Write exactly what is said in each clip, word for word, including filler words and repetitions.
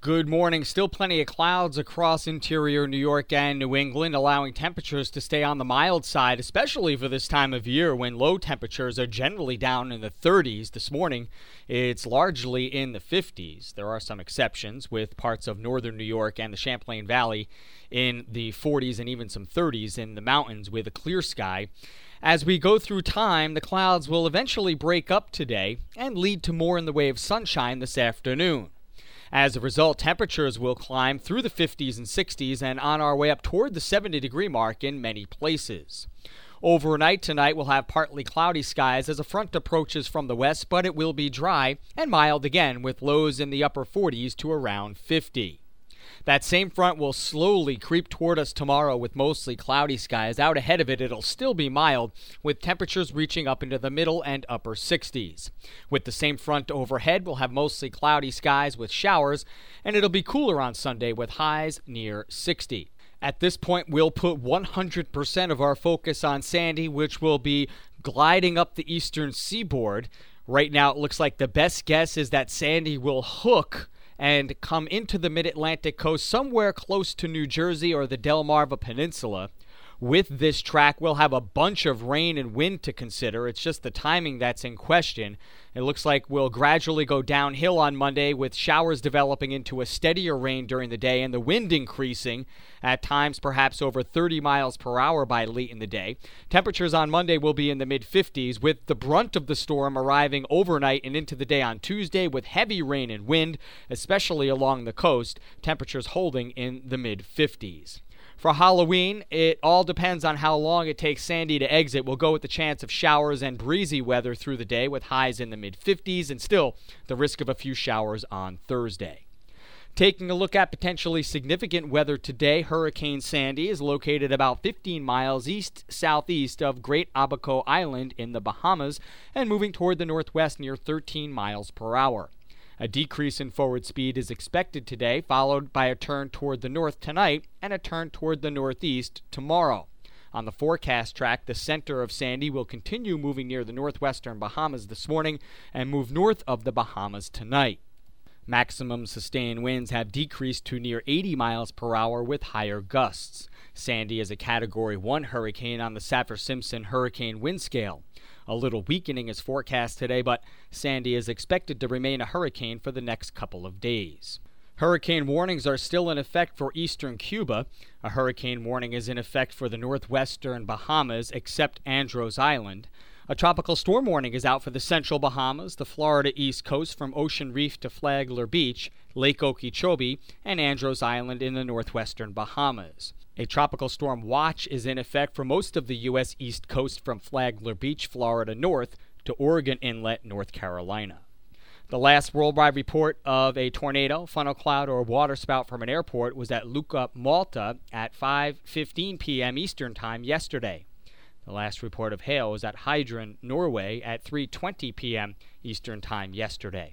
Good morning. Still plenty of clouds across interior New York and New England, allowing temperatures to stay on the mild side, especially for this time of year when low temperatures are generally down in the thirties. This morning, it's largely in the fifties. There are some exceptions, with parts of northern New York and the Champlain Valley in the forties and even some thirties in the mountains with a clear sky. As we go through time, the clouds will eventually break up today and lead to more in the way of sunshine this afternoon. As a result, temperatures will climb through the fifties and sixties and on our way up toward the seventy degree mark in many places. Overnight tonight, we'll have partly cloudy skies as a front approaches from the west, but it will be dry and mild again with lows in the upper forties to around fifty. That same front will slowly creep toward us tomorrow with mostly cloudy skies. Out ahead of it, it'll still be mild, with temperatures reaching up into the middle and upper sixties. With the same front overhead, we'll have mostly cloudy skies with showers, and it'll be cooler on Sunday with highs near sixty. At this point, we'll put one hundred percent of our focus on Sandy, which will be gliding up the eastern seaboard. Right now, it looks like the best guess is that Sandy will hook and come into the mid-Atlantic coast somewhere close to New Jersey or the Delmarva Peninsula. With this track, we'll have a bunch of rain and wind to consider. It's just the timing that's in question. It looks like we'll gradually go downhill on Monday with showers developing into a steadier rain during the day and the wind increasing, at times perhaps over thirty miles per hour by late in the day. Temperatures on Monday will be in the mid-fifties, with the brunt of the storm arriving overnight and into the day on Tuesday with heavy rain and wind, especially along the coast, temperatures holding in the mid-fifties. For Halloween, it all depends on how long it takes Sandy to exit. We'll go with the chance of showers and breezy weather through the day with highs in the mid-fifties and still the risk of a few showers on Thursday. Taking a look at potentially significant weather today, Hurricane Sandy is located about fifteen miles east-southeast of Great Abaco Island in the Bahamas and moving toward the northwest near thirteen miles per hour. A decrease in forward speed is expected today, followed by a turn toward the north tonight and a turn toward the northeast tomorrow. On the forecast track, the center of Sandy will continue moving near the northwestern Bahamas this morning and move north of the Bahamas tonight. Maximum sustained winds have decreased to near eighty miles per hour with higher gusts. Sandy is a Category one hurricane on the Saffir-Simpson hurricane wind scale. A little weakening is forecast today, but Sandy is expected to remain a hurricane for the next couple of days. Hurricane warnings are still in effect for eastern Cuba. A hurricane warning is in effect for the northwestern Bahamas, except Andros Island. A tropical storm warning is out for the central Bahamas, the Florida East Coast from Ocean Reef to Flagler Beach, Lake Okeechobee, and Andros Island in the northwestern Bahamas. A tropical storm watch is in effect for most of the U S East Coast from Flagler Beach, Florida north to Oregon Inlet, North Carolina. The last worldwide report of a tornado, funnel cloud, or waterspout from an airport was at Lucca, Malta at five fifteen p.m. Eastern Time yesterday. The last report of hail was at Heidrun, Norway at three twenty p.m. Eastern Time yesterday.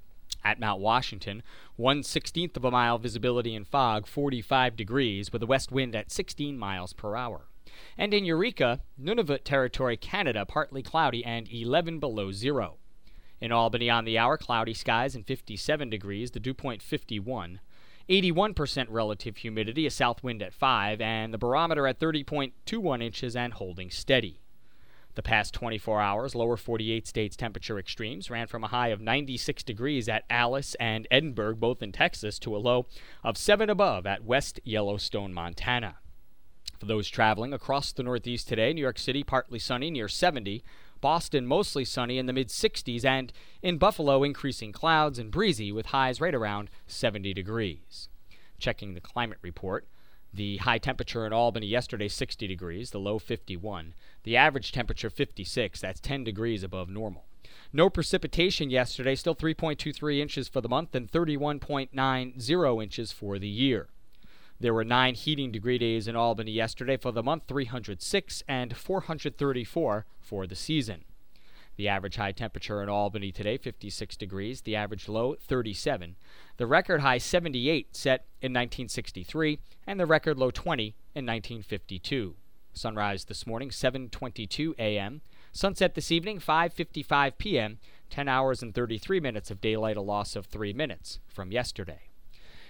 At Mount Washington, one sixteenth of a mile visibility in fog, forty-five degrees, with a west wind at sixteen miles per hour. And in Eureka, Nunavut Territory, Canada, partly cloudy and eleven below zero. In Albany on the hour, cloudy skies and fifty-seven degrees, the dew point fifty-one. eighty-one percent relative humidity, a south wind at five, and the barometer at thirty point two one inches and holding steady. The past twenty-four hours, lower forty-eight states temperature extremes ran from a high of ninety-six degrees at Alice and Edinburgh, both in Texas, to a low of seven above at West Yellowstone, Montana. For those traveling across the Northeast today, New York City partly sunny near seventy, Boston mostly sunny in the mid-sixties, and in Buffalo increasing clouds and breezy with highs right around seventy degrees. Checking the climate report, the high temperature in Albany yesterday, sixty degrees, the low fifty-one. The average temperature, fifty-six. That's ten degrees above normal. No precipitation yesterday, still three point two three inches for the month and thirty-one point nine zero inches for the year. There were nine heating degree days in Albany yesterday for the month, three hundred six, and four hundred thirty-four for the season. The average high temperature in Albany today, fifty-six degrees. The average low, thirty-seven. The record high, seventy-eight, set in nineteen sixty-three, and the record low, twenty, in nineteen fifty-two. Sunrise this morning, seven twenty-two a.m. Sunset this evening, five fifty-five p.m. ten hours and thirty-three minutes of daylight, a loss of three minutes from yesterday.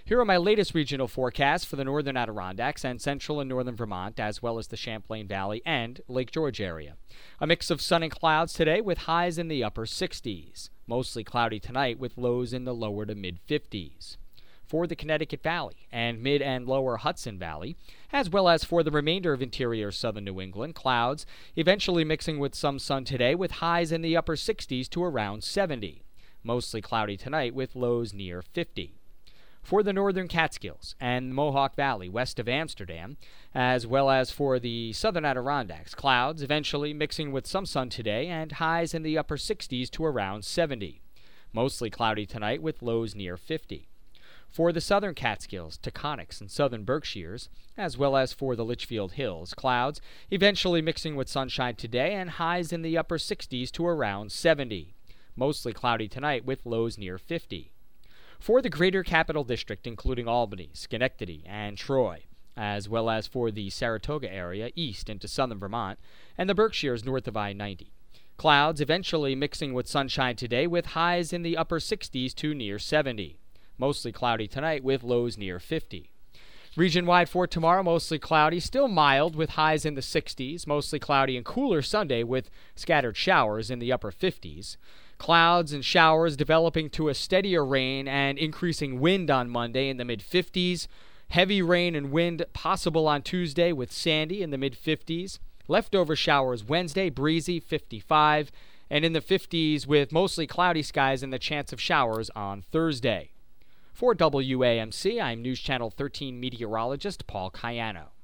Here are my latest regional forecasts for the northern Adirondacks and central and northern Vermont, as well as the Champlain Valley and Lake George area. A mix of sun and clouds today with highs in the upper sixties. Mostly cloudy tonight with lows in the lower to mid fifties. For the Connecticut Valley and mid and lower Hudson Valley, as well as for the remainder of interior southern New England, clouds eventually mixing with some sun today with highs in the upper sixties to around seventy. Mostly cloudy tonight with lows near fifty. For the northern Catskills and Mohawk Valley west of Amsterdam, as well as for the southern Adirondacks, clouds eventually mixing with some sun today and highs in the upper sixties to around seventy. Mostly cloudy tonight with lows near fifty. For the southern Catskills, Taconics, and southern Berkshires, as well as for the Litchfield Hills, clouds eventually mixing with sunshine today and highs in the upper sixties to around seventy. Mostly cloudy tonight with lows near fifty. For the greater Capital District, including Albany, Schenectady, and Troy, as well as for the Saratoga area east into southern Vermont, and the Berkshires north of I ninety. Clouds eventually mixing with sunshine today with highs in the upper sixties to near seventy. Mostly cloudy tonight with lows near fifty. Region-wide for tomorrow, mostly cloudy, still mild with highs in the sixties, mostly cloudy and cooler Sunday with scattered showers in the upper fifties. Clouds and showers developing to a steadier rain and increasing wind on Monday in the mid-fifties. Heavy rain and wind possible on Tuesday with sandy in the mid-fifties. Leftover showers Wednesday, breezy, fifty-five. And in the fifties with mostly cloudy skies and the chance of showers on Thursday. For W A M C, I'm News Channel thirteen meteorologist Paul Cayano.